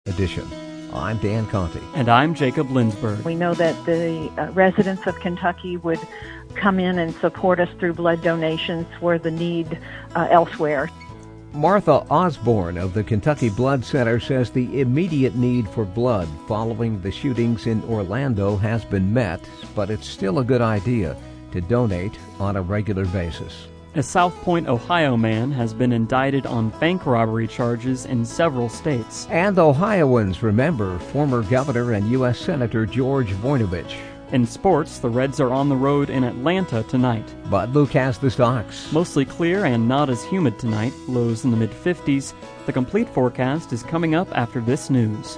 edition. I'm Dan Conti. And I'm Jacob Lindsberg. We know that the residents of Kentucky would come in and support us through blood donations for the need elsewhere. Martha Osborne of the Kentucky Blood Center says the immediate need for blood following the shootings in Orlando has been met, but it's still a good idea to donate on a regular basis. A South Point, Ohio man has been indicted on bank robbery charges in several states. And Ohioans remember former Governor and U.S. Senator George Voinovich. In sports, the Reds are on the road in Atlanta tonight. But Luke has the stocks. Mostly clear and not as humid tonight, lows in the mid-50s. The complete forecast is coming up after this news.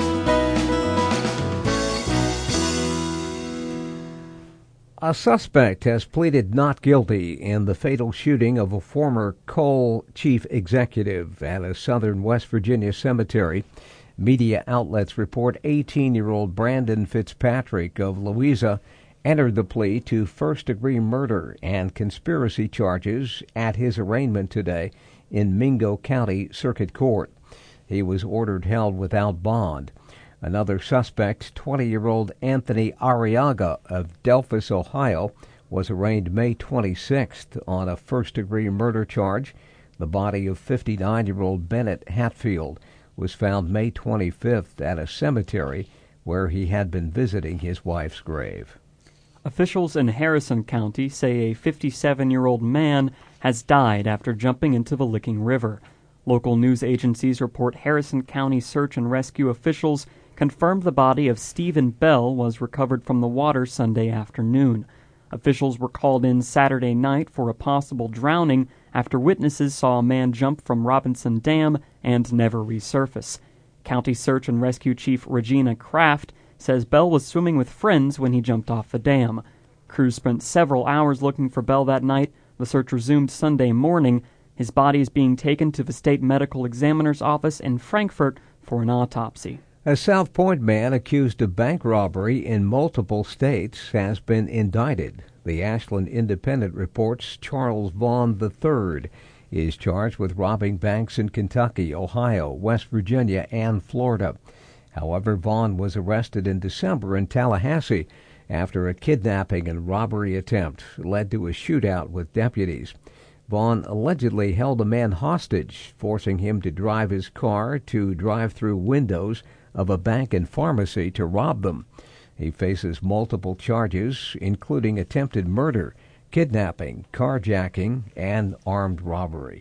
A suspect has pleaded not guilty in the fatal shooting of a former coal chief executive at a southern West Virginia cemetery. Media outlets report 18-year-old Brandon Fitzpatrick of Louisa entered the plea to first-degree murder and conspiracy charges at his arraignment today in Mingo County Circuit Court. He was ordered held without bond. Another suspect, 20-year-old Anthony Arriaga of Delphus, Ohio, was arraigned May 26th on a first-degree murder charge. The body of 59-year-old Bennett Hatfield was found May 25th at a cemetery where he had been visiting his wife's grave. Officials in Harrison County say a 57-year-old man has died after jumping into the Licking River. Local news agencies report Harrison County search and rescue officials confirmed the body of Stephen Bell was recovered from the water Sunday afternoon. Officials were called in Saturday night for a possible drowning after witnesses saw a man jump from Robinson Dam and never resurface. County Search and Rescue Chief Regina Kraft says Bell was swimming with friends when he jumped off the dam. Crews spent several hours looking for Bell that night. The search resumed Sunday morning. His body is being taken to the state medical examiner's office in Frankfort for an autopsy. A South Point man accused of bank robbery in multiple states has been indicted. The Ashland Independent reports Charles Vaughn III is charged with robbing banks in Kentucky, Ohio, West Virginia, and Florida. However, Vaughn was arrested in December in Tallahassee after a kidnapping and robbery attempt led to a shootout with deputies. Vaughn allegedly held a man hostage, forcing him to drive his car to drive-through windows of a bank and pharmacy to rob them. He faces multiple charges, including attempted murder, kidnapping, carjacking, and armed robbery.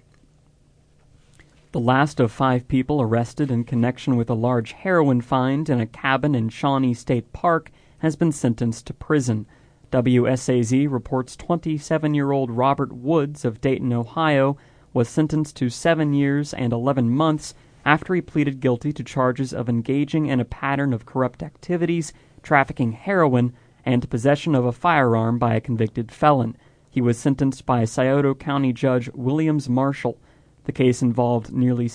The last of 5 people arrested in connection with a large heroin find in a cabin in Shawnee State Park has been sentenced to prison. WSAZ reports 27-year-old Robert Woods of Dayton, Ohio, was sentenced to 7 years and 11 months after he pleaded guilty to charges of engaging in a pattern of corrupt activities, trafficking heroin, and possession of a firearm by a convicted felon. He was sentenced by Scioto County Judge Williams Marshall. The case involved nearly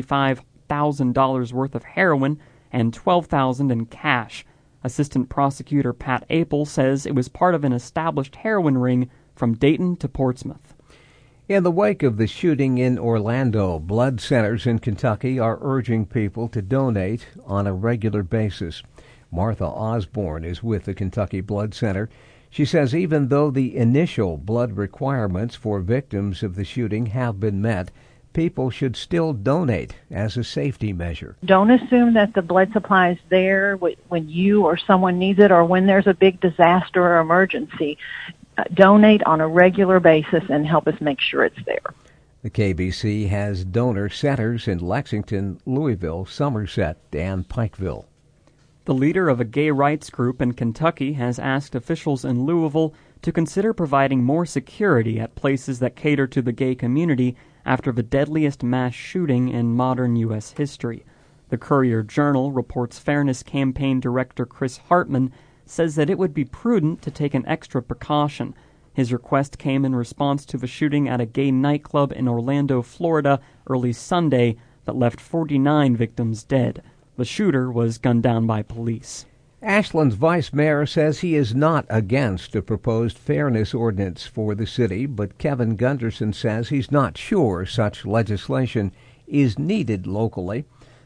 $75,000 worth of heroin and $12,000 in cash. Assistant Prosecutor Pat Apel says it was part of an established heroin ring from Dayton to Portsmouth. In the wake of the shooting in Orlando, blood centers in Kentucky are urging people to donate on a regular basis. Martha Osborne is with the Kentucky Blood Center. She says even though the initial blood requirements for victims of the shooting have been met, people should still donate as a safety measure. Don't assume that the blood supply is there when you or someone needs it or when there's a big disaster or emergency. Donate on a regular basis and help us make sure it's there. The KBC has donor centers in Lexington, Louisville, Somerset, and Pikeville. The leader of a gay rights group in Kentucky has asked officials in Louisville to consider providing more security at places that cater to the gay community after the deadliest mass shooting in modern U.S. history. The Courier-Journal reports Fairness Campaign Director Chris Hartman says that it would be prudent to take an extra precaution. His request came in response to the shooting at a gay nightclub in Orlando, Florida, early Sunday that left 49 victims dead. The shooter was gunned down by police. Ashland's vice mayor says he is not against a proposed fairness ordinance for the city, but Kevin Gunderson says he's not sure such legislation is needed locally.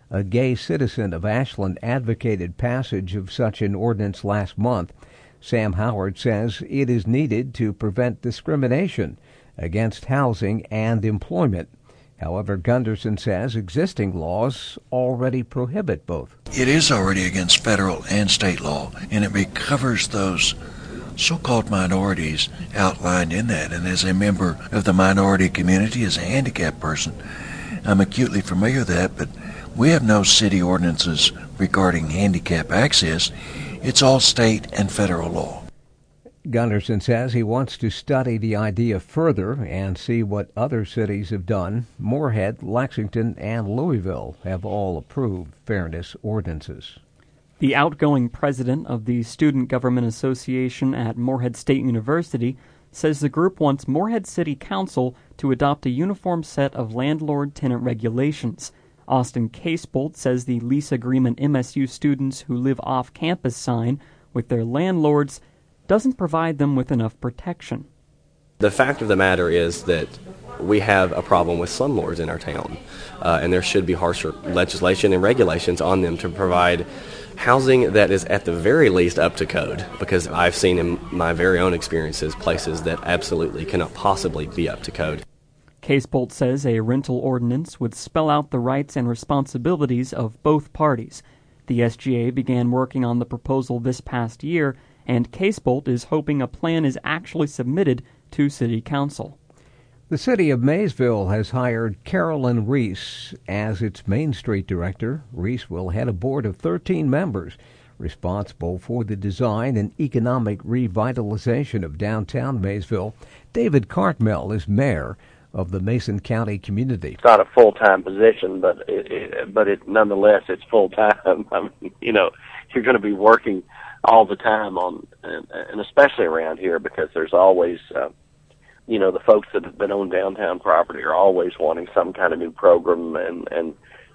A gay citizen of Ashland advocated passage of such an ordinance last month. Sam Howard says it is needed to prevent discrimination against housing and employment. However, Gunderson says existing laws already prohibit both. It is already against federal and state law, and it covers those so-called minorities outlined in that. And as a member of the minority community, as a handicapped person, I'm acutely familiar with that, but we have no city ordinances regarding handicap access. It's all state and federal law. Gunderson says he wants to study the idea further and see what other cities have done. Moorhead, Lexington, and Louisville have all approved fairness ordinances. The outgoing president of the Student Government Association at Moorhead State University says the group wants Moorhead City Council to adopt a uniform set of landlord-tenant regulations. Austin Casebolt says the lease agreement MSU students who live off-campus sign with their landlords doesn't provide them with enough protection. The fact of the matter is that we have a problem with slumlords in our town, and there should be harsher legislation and regulations on them to provide housing that is at the very least up to code, because I've seen in my very own experiences places that absolutely cannot possibly be up to code. Casebolt says a rental ordinance would spell out the rights and responsibilities of both parties. The SGA began working on the proposal this past year, and Casebolt is hoping a plan is actually submitted to City Council. The city of Maysville has hired Carolyn Reese as its Main Street director. Reese will head a board of 13 members responsible for the design and economic revitalization of downtown Maysville. David Cartmel is mayor of the Mason County community. It's not a full-time position, but it nonetheless, it's full-time. I mean, you're going to be working all the time on, and especially around here, because there's always, the folks that have been on downtown property are always wanting some kind of new program, and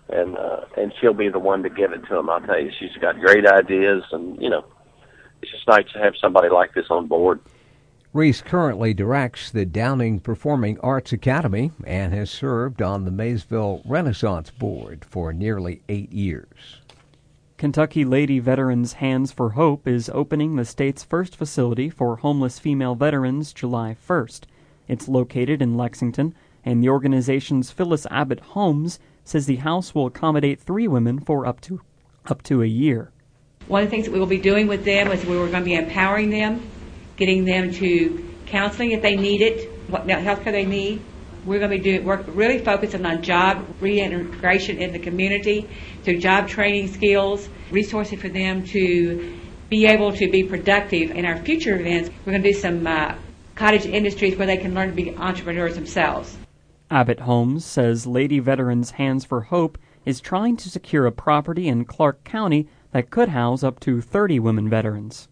she'll be the one to give it to them. I'll tell you, she's got great ideas, and it's just nice to have somebody like this on board. Reese currently directs the Downing Performing Arts Academy and has served on the Maysville Renaissance Board for nearly 8 years. Kentucky Lady Veterans Hands for Hope is opening the state's first facility for homeless female veterans July 1st. It's located in Lexington, and the organization's Phyllis Abbott Homes says the house will accommodate 3 women for up to a year. One of the things that we will be doing with them is we were going to be empowering them, getting them to counseling if they need it, what health care they need. We're going to be really focusing on job reintegration in the community through job training skills, resources for them to be able to be productive. In our future events, we're going to do some cottage industries where they can learn to be entrepreneurs themselves. Abbott Homes says Lady Veterans Hands for Hope is trying to secure a property in Clark County that could house up to 30 women veterans.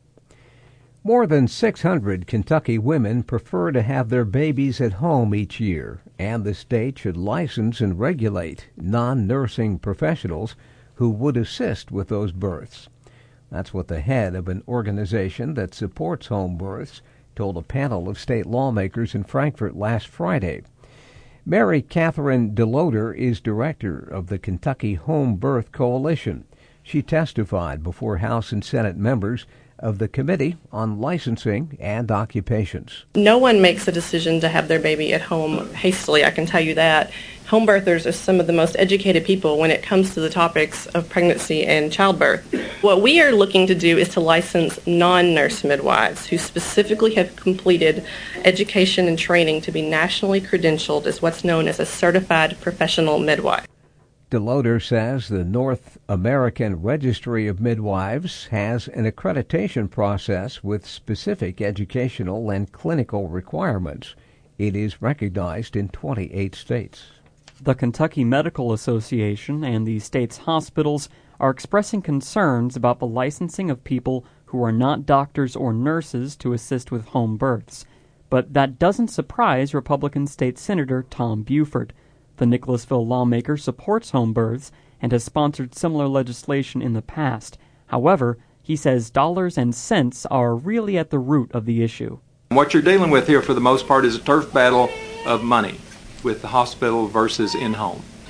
More than 600 Kentucky women prefer to have their babies at home each year, and the state should license and regulate non-nursing professionals who would assist with those births. That's what the head of an organization that supports home births told a panel of state lawmakers in Frankfort last Friday. Mary Catherine DeLoder is director of the Kentucky Home Birth Coalition. She testified before House and Senate members of the Committee on Licensing and Occupations. No one makes a decision to have their baby at home hastily, I can tell you that. Home birthers are some of the most educated people when it comes to the topics of pregnancy and childbirth. What we are looking to do is to license non-nurse midwives who specifically have completed education and training to be nationally credentialed as what's known as a certified professional midwife. DeLoder says the North American Registry of Midwives has an accreditation process with specific educational and clinical requirements. It is recognized in 28 states. The Kentucky Medical Association and the state's hospitals are expressing concerns about the licensing of people who are not doctors or nurses to assist with home births. But that doesn't surprise Republican State Senator Tom Buford. The Nicholasville lawmaker supports home births and has sponsored similar legislation in the past. However, he says dollars and cents are really at the root of the issue. What you're dealing with here for the most part is a turf battle of money with the hospital versus in-home.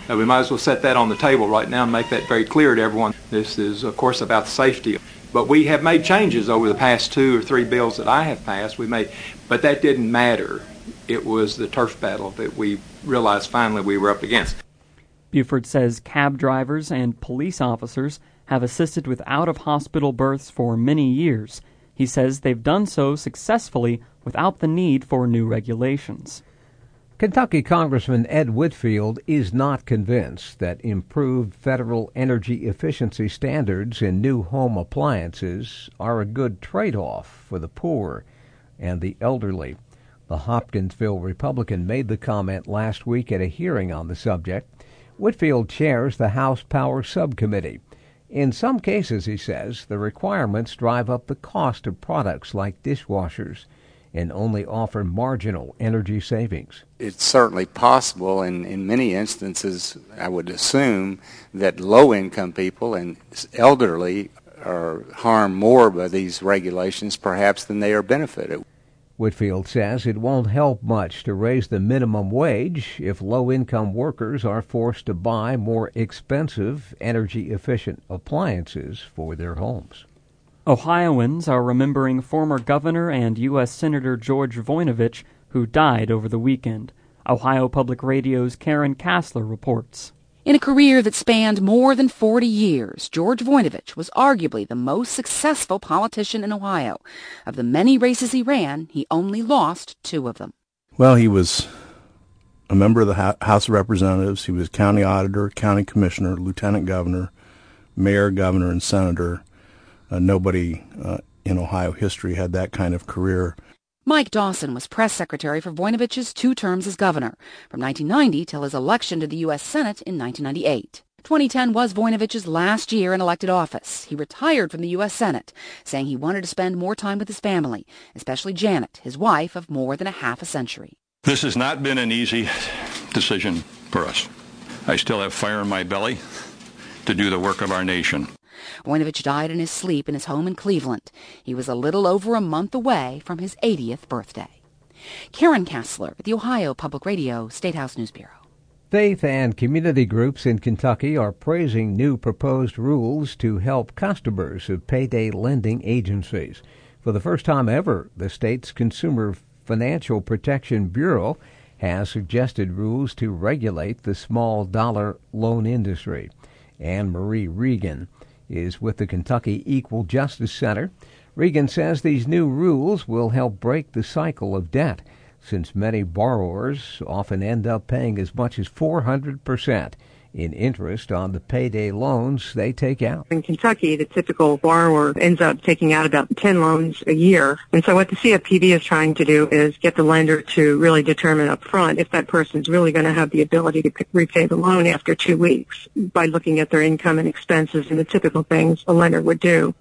We might as well set that on the table right now and make that very clear to everyone. This is, of course, about safety. But we have made changes over the past 2 or 3 bills that I have passed. But that didn't matter. It was the turf battle that we realized finally we were up against. Buford says cab drivers and police officers have assisted with out-of-hospital births for many years. He says they've done so successfully without the need for new regulations. Kentucky Congressman Ed Whitfield is not convinced that improved federal energy efficiency standards in new home appliances are a good trade-off for the poor and the elderly. The Hopkinsville Republican made the comment last week at a hearing on the subject. Whitfield chairs the House Power Subcommittee. In some cases, he says, the requirements drive up the cost of products like dishwashers and only offer marginal energy savings. It's certainly possible, and in many instances, I would assume that low-income people and elderly are harmed more by these regulations, perhaps, than they are benefited. Whitfield says it won't help much to raise the minimum wage if low-income workers are forced to buy more expensive, energy-efficient appliances for their homes. Ohioans are remembering former Governor and U.S. Senator George Voinovich, who died over the weekend. Ohio Public Radio's Karen Kassler reports. In a career that spanned more than 40 years, George Voinovich was arguably the most successful politician in Ohio. Of the many races he ran, he only lost 2 of them. Well, he was a member of the House of Representatives. He was county auditor, county commissioner, lieutenant governor, mayor, governor, and senator. Nobody in Ohio history had that kind of career. Mike Dawson was press secretary for Voinovich's 2 terms as governor, from 1990 till his election to the U.S. Senate in 1998. 2010 was Voinovich's last year in elected office. He retired from the U.S. Senate, saying he wanted to spend more time with his family, especially Janet, his wife of more than a half a century. This has not been an easy decision for us. I still have fire in my belly to do the work of our nation. Voinovich died in his sleep in his home in Cleveland. He was a little over a month away from his 80th birthday. Karen Kassler, the Ohio Public Radio State House News Bureau. Faith and community groups in Kentucky are praising new proposed rules to help customers of payday lending agencies. For the first time ever, the state's Consumer Financial Protection Bureau has suggested rules to regulate the small dollar loan industry. Anne Marie Regan is with the Kentucky Equal Justice Center. Regan says these new rules will help break the cycle of debt, since many borrowers often end up paying as much as 400% in interest on the payday loans they take out. In Kentucky, the typical borrower ends up taking out about 10 loans a year. And so what the CFPB is trying to do is get the lender to really determine up front if that person's really going to have the ability to repay the loan after 2 weeks by looking at their income and expenses and the typical things a lender would do.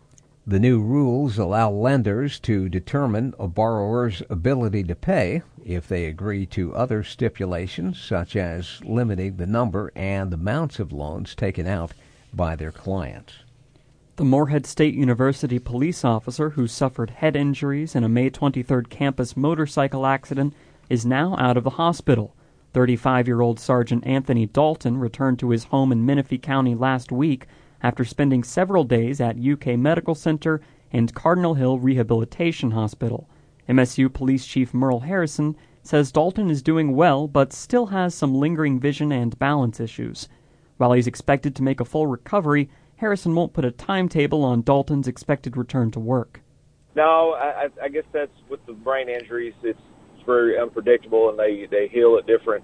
The new rules allow lenders to determine a borrower's ability to pay if they agree to other stipulations, such as limiting the number and amounts of loans taken out by their clients. The Morehead State University police officer who suffered head injuries in a May 23rd campus motorcycle accident is now out of the hospital. 35-year-old Sergeant Anthony Dalton returned to his home in Menifee County last week after spending several days at UK Medical Center and Cardinal Hill Rehabilitation Hospital. MSU Police Chief Merle Harrison says Dalton is doing well but still has some lingering vision and balance issues. While he's expected to make a full recovery, Harrison won't put a timetable on Dalton's expected return to work. No, I guess that's with the brain injuries. It's very unpredictable, and they heal at different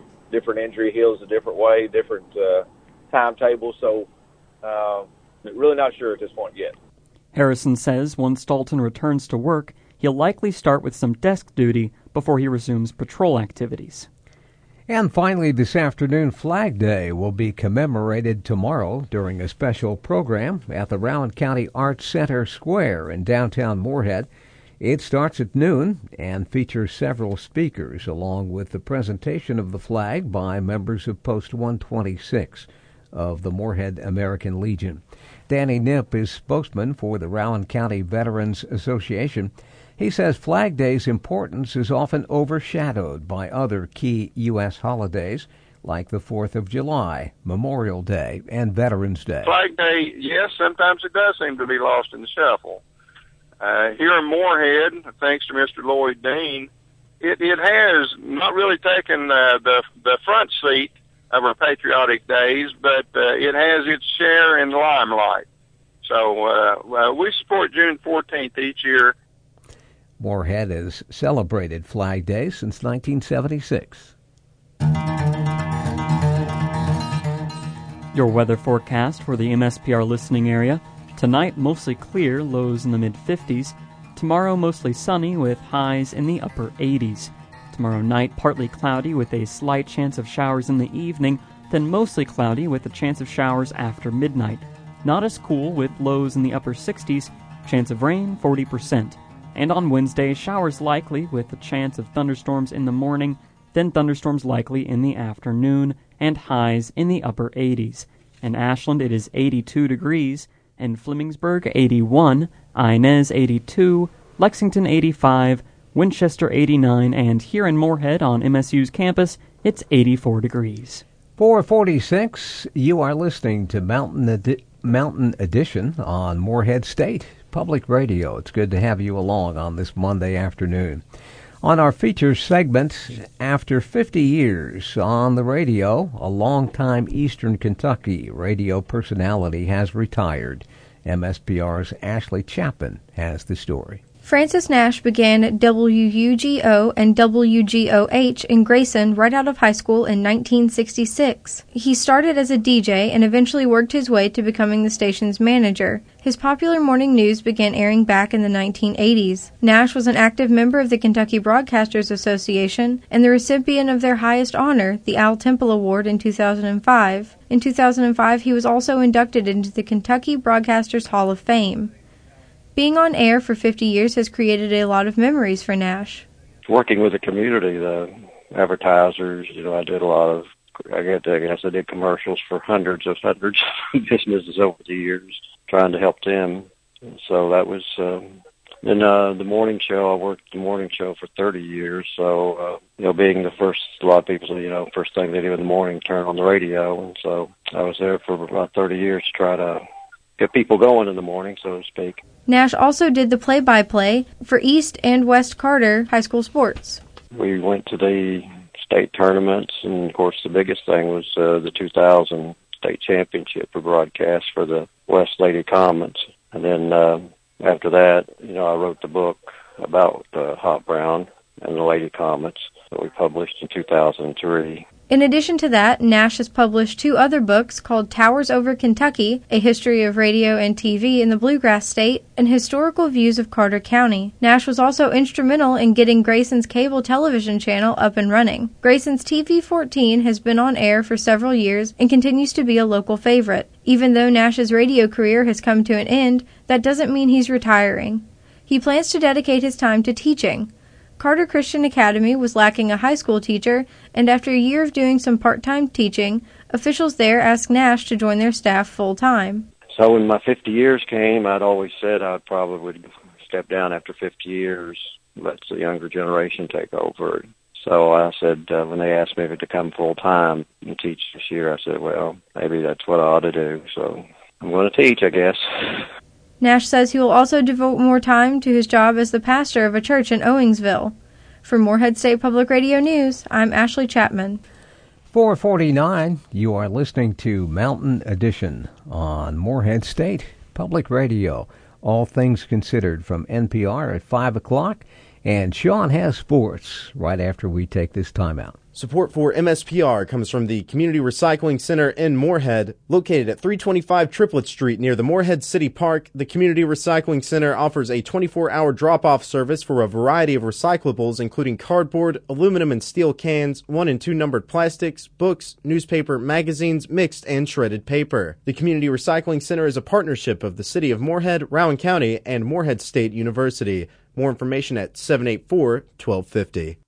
injury heals a different way, different timetables. So really not sure at this point yet. Harrison says once Dalton returns to work, he'll likely start with some desk duty before he resumes patrol activities. And finally, this afternoon, Flag Day will be commemorated tomorrow during a special program at the Rowan County Arts Center Square in downtown Morehead. It starts at noon and features several speakers, along with the presentation of the flag by members of Post 126 of the Morehead American Legion. Danny Knipp is spokesman for the Rowan County Veterans Association. He says Flag Day's importance is often overshadowed by other key U.S. holidays like the 4th of July, Memorial Day, and Veterans Day. Flag Day, yes, sometimes it does seem to be lost in the shuffle. Here in Moorhead, thanks to Mr. Lloyd Dean, it has not really taken the front seat of our patriotic days, but it has its share in the limelight. So we support June 14th each year. Moorhead has celebrated Flag Day since 1976. Your weather forecast for the MSPR listening area. Tonight, mostly clear, lows in the mid-50s. Tomorrow, mostly sunny with highs in the upper 80s. Tomorrow night, partly cloudy with a slight chance of showers in the evening, then mostly cloudy with a chance of showers after midnight. Not as cool with lows in the upper 60s, chance of rain 40%. And on Wednesday, showers likely with a chance of thunderstorms in the morning, then thunderstorms likely in the afternoon, and highs in the upper 80s. In Ashland, it is 82 degrees. In Flemingsburg, 81. Inez, 82. Lexington, 85. Winchester, 89. And here in Moorhead on MSU's campus, it's 84 degrees. 446, you are listening to Mountain Edition on Moorhead State Public Radio. It's good to have you along on this Monday afternoon. On our features segment, after 50 years on the radio, a longtime Eastern Kentucky radio personality has retired. MSPR's Ashley Chapman has the story. Francis Nash began at WUGO and WGOH in Grayson right out of high school in 1966. He started as a DJ and eventually worked his way to becoming the station's manager. His popular morning news began airing back in the 1980s. Nash was an active member of the Kentucky Broadcasters Association and the recipient of their highest honor, the Al Temple Award, in 2005. In 2005, he was also inducted into the Kentucky Broadcasters Hall of Fame. Being on air for 50 years has created a lot of memories for Nash. Working with the community, the advertisers, I did a lot of, I did commercials for hundreds of businesses over the years, trying to help them. So that was, then the morning show, I worked the morning show for 30 years. So, being the first, a lot of people say, first thing they do in the morning, turn on the radio. And so I was there for about 30 years to try to get people going in the morning, so to speak. Nash also did the play-by-play for East and West Carter high school sports. We went to the state tournaments, and of course the biggest thing was the 2000 state championship for broadcast for the West Lady Comets. And then after that, I wrote the book about Hop Brown and the Lady Comets that we published in 2003. In addition to that, Nash has published 2 other books called Towers Over Kentucky, A History of Radio and TV in the Bluegrass State, and Historical Views of Carter County. Nash was also instrumental in getting Grayson's cable television channel up and running. Grayson's TV-14 has been on air for several years and continues to be a local favorite. Even though Nash's radio career has come to an end, that doesn't mean he's retiring. He plans to dedicate his time to teaching. Carter Christian Academy was lacking a high school teacher, and after a year of doing some part-time teaching, officials there asked Nash to join their staff full-time. So when my 50 years came, I'd always said I probably would step down after 50 years, let the younger generation take over. So I said, when they asked me to come full-time and teach this year, I said, well, maybe that's what I ought to do. So I'm going to teach, I guess. Nash says he will also devote more time to his job as the pastor of a church in Owingsville. For Moorhead State Public Radio News, I'm Ashley Chapman. 449, you are listening to Mountain Edition on Moorhead State Public Radio. All things considered from NPR at 5 o'clock. And Sean has sports right after we take this time out. Support for MSPR comes from the Community Recycling Center in Moorhead. Located at 325 Triplet Street near the Moorhead City Park, the Community Recycling Center offers a 24-hour drop-off service for a variety of recyclables, including cardboard, aluminum and steel cans, 1 and 2 numbered plastics, books, newspaper, magazines, mixed and shredded paper. The Community Recycling Center is a partnership of the City of Moorhead, Rowan County, and Moorhead State University. More information at 784-1250.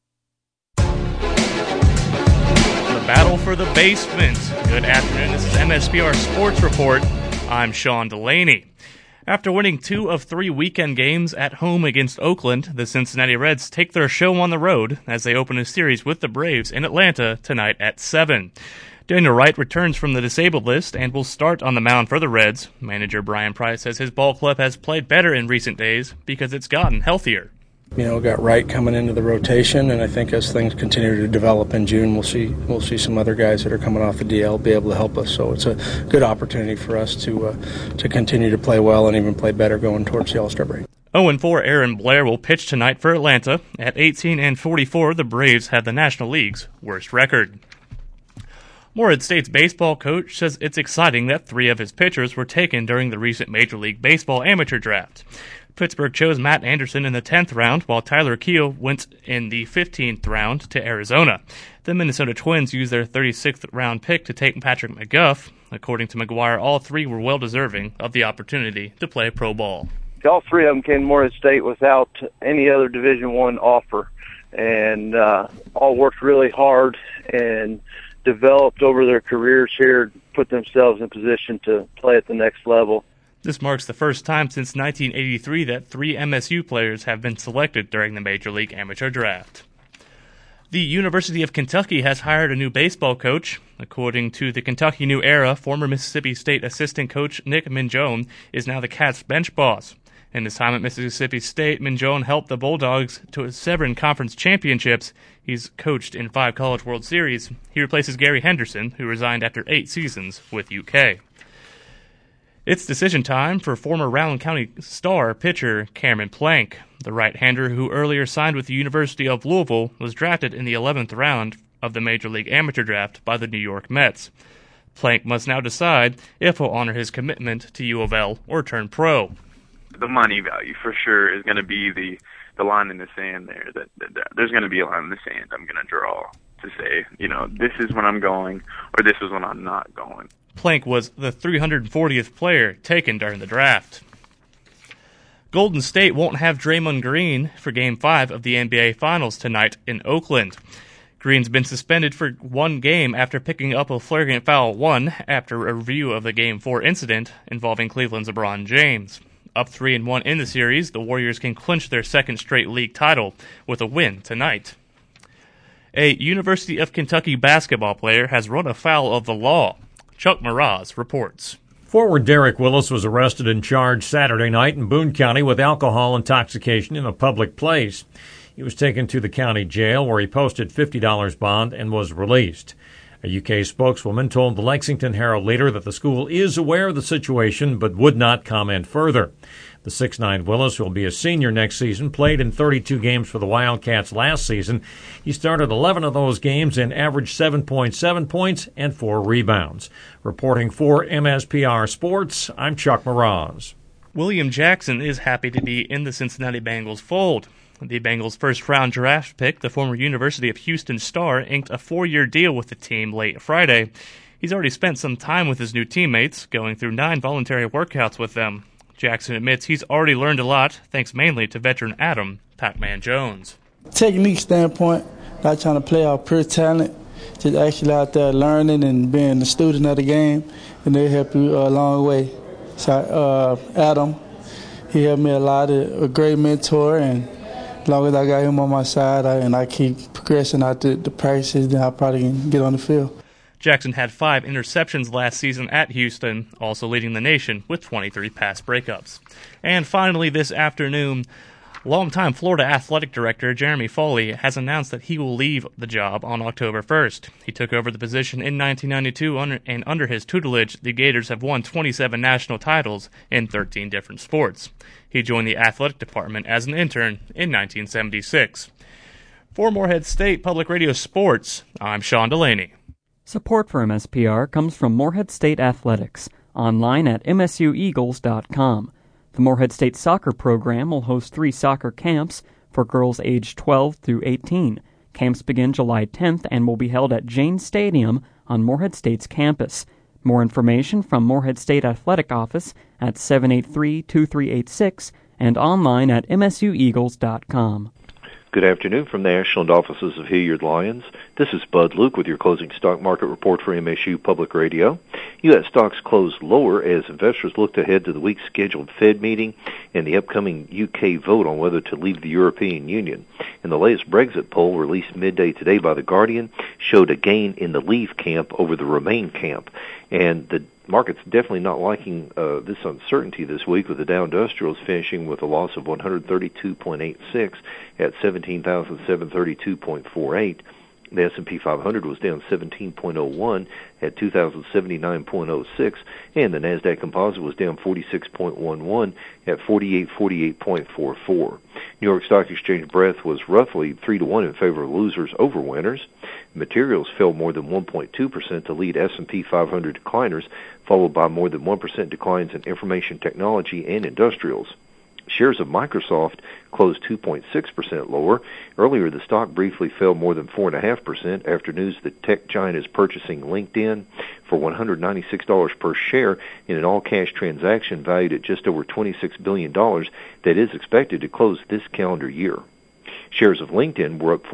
Battle for the basement. Good afternoon. This is MSPR Sports Report. I'm Sean Delaney. After winning 2 of 3 weekend games at home against Oakland, the Cincinnati Reds take their show on the road as they open a series with the Braves in Atlanta tonight at 7. Daniel Wright returns from the disabled list and will start on the mound for the Reds. Manager Brian Price says his ball club has played better in recent days because it's gotten healthier. Got Wright coming into the rotation, and I think as things continue to develop in June, we'll see some other guys that are coming off the DL be able to help us. So it's a good opportunity for us to continue to play well and even play better going towards the All-Star break. 0-4 Aaron Blair will pitch tonight for Atlanta. At 18-44, the Braves have the National League's worst record. Morehead State's baseball coach says it's exciting that 3 of his pitchers were taken during the recent Major League Baseball amateur draft. Pittsburgh chose Matt Anderson in the 10th round, while Tyler Keel went in the 15th round to Arizona. The Minnesota Twins used their 36th round pick to take Patrick McGuff. According to McGuire, all 3 were well-deserving of the opportunity to play pro ball. All 3 of them came to Morehead State without any other Division I offer, and all worked really hard and developed over their careers here, put themselves in position to play at the next level. This marks the first time since 1983 that 3 MSU players have been selected during the Major League Amateur Draft. The University of Kentucky has hired a new baseball coach. According to the Kentucky New Era, former Mississippi State assistant coach Nick Minjone is now the Cats' bench boss. In his time at Mississippi State, Minjone helped the Bulldogs to 7 conference championships. He's coached in 5 College World Series. He replaces Gary Henderson, who resigned after 8 seasons with UK. It's decision time for former Rowan County Star pitcher Cameron Plank. The right-hander, who earlier signed with the University of Louisville, was drafted in the 11th round of the Major League Amateur Draft by the New York Mets. Plank must now decide if he'll honor his commitment to U of L or turn pro. The money value for sure is going to be the line in the sand there. That there's going to be a line in the sand I'm going to draw to say, this is when I'm going or this is when I'm not going. Plank was the 340th player taken during the draft. Golden State won't have Draymond Green for Game 5 of the NBA Finals tonight in Oakland. Green's been suspended for 1 game after picking up a flagrant foul 1 after a review of the Game 4 incident involving Cleveland's LeBron James. Up 3-1 in the series, the Warriors can clinch their 2nd straight league title with a win tonight. A University of Kentucky basketball player has run afoul of the law. Chuck Mraz reports. Forward Derek Willis was arrested and charged Saturday night in Boone County with alcohol intoxication in a public place. He was taken to the county jail where he posted $50 bond and was released. A UK spokeswoman told the Lexington Herald-Leader that the school is aware of the situation but would not comment further. The 6'9" Willis, who will be a senior next season, played in 32 games for the Wildcats last season. He started 11 of those games and averaged 7.7 points and 4 rebounds. Reporting for MSPR Sports, I'm Chuck Mraz. William Jackson is happy to be in the Cincinnati Bengals fold. The Bengals' first-round draft pick, the former University of Houston star, inked a 4-year deal with the team late Friday. He's already spent some time with his new teammates, going through 9 voluntary workouts with them. Jackson admits he's already learned a lot, thanks mainly to veteran Adam Pac-Man Jones. Technique standpoint, not trying to play off pure talent, just actually out there learning and being a student of the game, and they help you a long way. So Adam, he helped me a lot, a great mentor, and as long as I got him on my side and I keep progressing out the practices, then I probably can get on the field. Jackson had 5 interceptions last season at Houston, also leading the nation with 23 pass breakups. And finally this afternoon, longtime Florida athletic director Jeremy Foley has announced that he will leave the job on October 1st. He took over the position in 1992, and under his tutelage, the Gators have won 27 national titles in 13 different sports. He joined the athletic department as an intern in 1976. For Morehead State Public Radio Sports, I'm Sean Delaney. Support for MSPR comes from Morehead State Athletics, online at msueagles.com. The Morehead State soccer program will host 3 soccer camps for girls aged 12 through 18. Camps begin July 10th and will be held at Jane Stadium on Morehead State's campus. More information from Morehead State Athletic Office at 783-2386 and online at msueagles.com. Good afternoon from the Ashland offices of Hilliard Lyons. This is Bud Luke with your closing stock market report for MSU Public Radio. U.S. stocks closed lower as investors looked ahead to the week's scheduled Fed meeting and the upcoming UK vote on whether to leave the European Union. And the latest Brexit poll, released midday today by The Guardian, showed a gain in the leave camp over the remain camp. And the market's definitely not liking this uncertainty this week, with the Dow Industrials finishing with a loss of 132.86 at 17,732.48. The S&P 500 was down 17.01 at 2,079.06, and the Nasdaq Composite was down 46.11 at 4848.44. New York Stock Exchange breadth was roughly 3-1 in favor of losers over winners. Materials fell more than 1.2% to lead S&P 500 decliners, followed by more than 1% declines in information technology and industrials. Shares of Microsoft closed 2.6% lower. Earlier, the stock briefly fell more than 4.5% after news that tech giant is purchasing LinkedIn for $196 per share in an all-cash transaction valued at just over $26 billion that is expected to close this calendar year. Shares of LinkedIn were up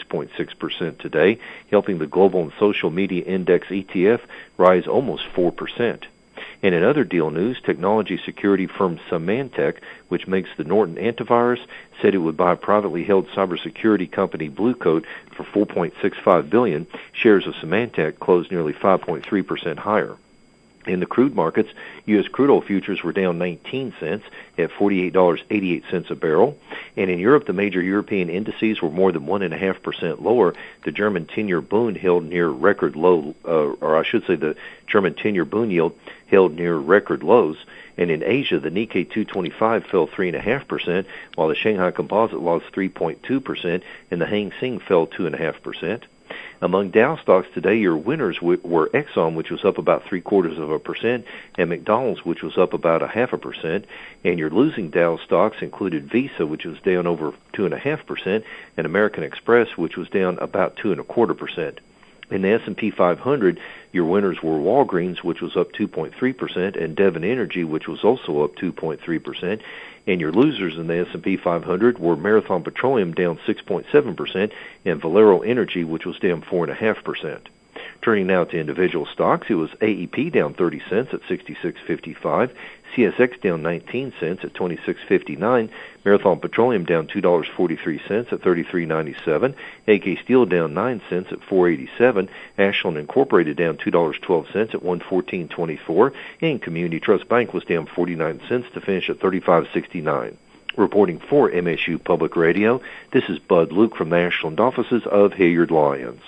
46.6% today, helping the Global and Social Media Index ETF rise almost 4%. And in other deal news, technology security firm Symantec, which makes the Norton antivirus, said it would buy privately held cybersecurity company Blue Coat for $4.65 billion. Shares of Symantec closed nearly 5.3% higher. In the crude markets, U.S. crude oil futures were down 19 cents at $48.88 a barrel. And in Europe, the major European indices were more than 1.5% lower. The German 10-year Bund held near record low, the German 10-year Bund yield held near record lows. And in Asia, the Nikkei 225 fell 3.5%, while the Shanghai Composite lost 3.2%, and the Hang Seng fell 2.5%. Among Dow stocks today, your winners were Exxon, which was up about 0.75%, and McDonald's, which was up about 0.5%. And your losing Dow stocks included Visa, which was down over 2.5%, and American Express, which was down about 2.25%. In the S&P 500, your winners were Walgreens, which was up 2.3%, and Devon Energy, which was also up 2.3%. And your losers in the S&P 500 were Marathon Petroleum, down 6.7%, and Valero Energy, which was down 4.5%. Turning now to individual stocks, it was AEP down 30 cents at 66.55, CSX down 19 cents at 26.59, Marathon Petroleum down $2.43 at 33.97, AK Steel down 9 cents at 4.87, Ashland Incorporated down $2.12 at 114.24, and Community Trust Bank was down 49 cents to finish at 35.69. Reporting for MSU Public Radio, this is Bud Luke from the Ashland offices of Hilliard Lyons.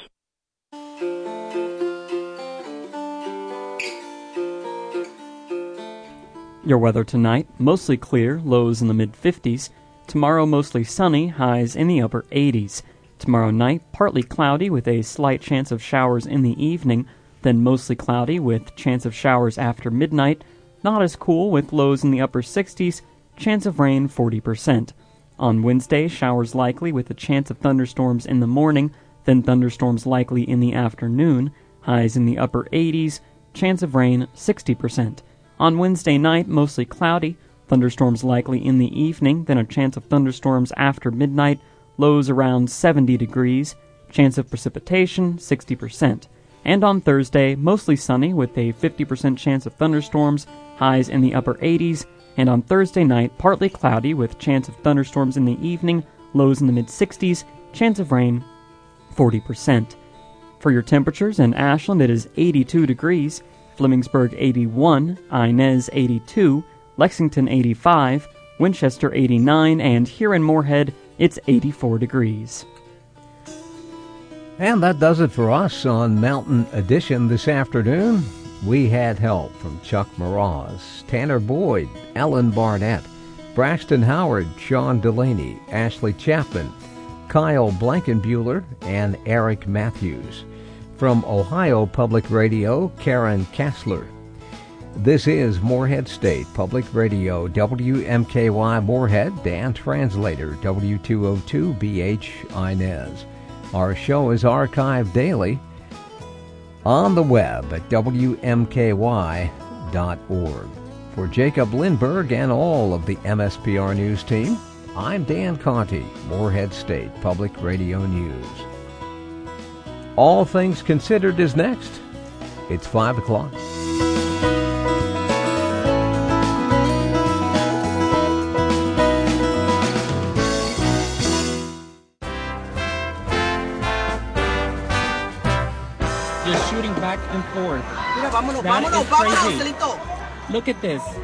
Your weather tonight, mostly clear, lows in the mid-50s. Tomorrow, mostly sunny, highs in the upper 80s. Tomorrow night, partly cloudy with a slight chance of showers in the evening, then mostly cloudy with chance of showers after midnight. Not as cool with lows in the upper 60s, chance of rain 40%. On Wednesday, showers likely with a chance of thunderstorms in the morning, then thunderstorms likely in the afternoon, highs in the upper 80s, chance of rain 60%. On Wednesday night, mostly cloudy, thunderstorms likely in the evening, then a chance of thunderstorms after midnight, lows around 70 degrees, chance of precipitation 60%. And on Thursday, mostly sunny with a 50% chance of thunderstorms, highs in the upper 80s, and on Thursday night, partly cloudy with chance of thunderstorms in the evening, lows in the mid-60s, chance of rain 40%. For your temperatures in Ashland, it is 82 degrees, Flemingsburg 81, Inez 82, Lexington 85, Winchester 89, and here in Moorhead, it's 84 degrees. And that does it for us on Mountain Edition this afternoon. We had help from Chuck Moroz, Tanner Boyd, Ellen Barnett, Braxton Howard, Sean Delaney, Ashley Chapman, Kyle Blankenbuehler, and Eric Matthews. From Ohio Public Radio, Karen Kassler. This is Moorhead State Public Radio, WMKY Moorhead, and translator W202BH Inez. Our show is archived daily on the web at WMKY.org. For Jacob Lindberg and all of the MSPR News team, I'm Dan Conti, Morehead State Public Radio News. All Things Considered is next. It's 5 o'clock. Just shooting back and forth. Mira, vámonos, That vámonos, is vámonos, crazy. Celito. Look at this.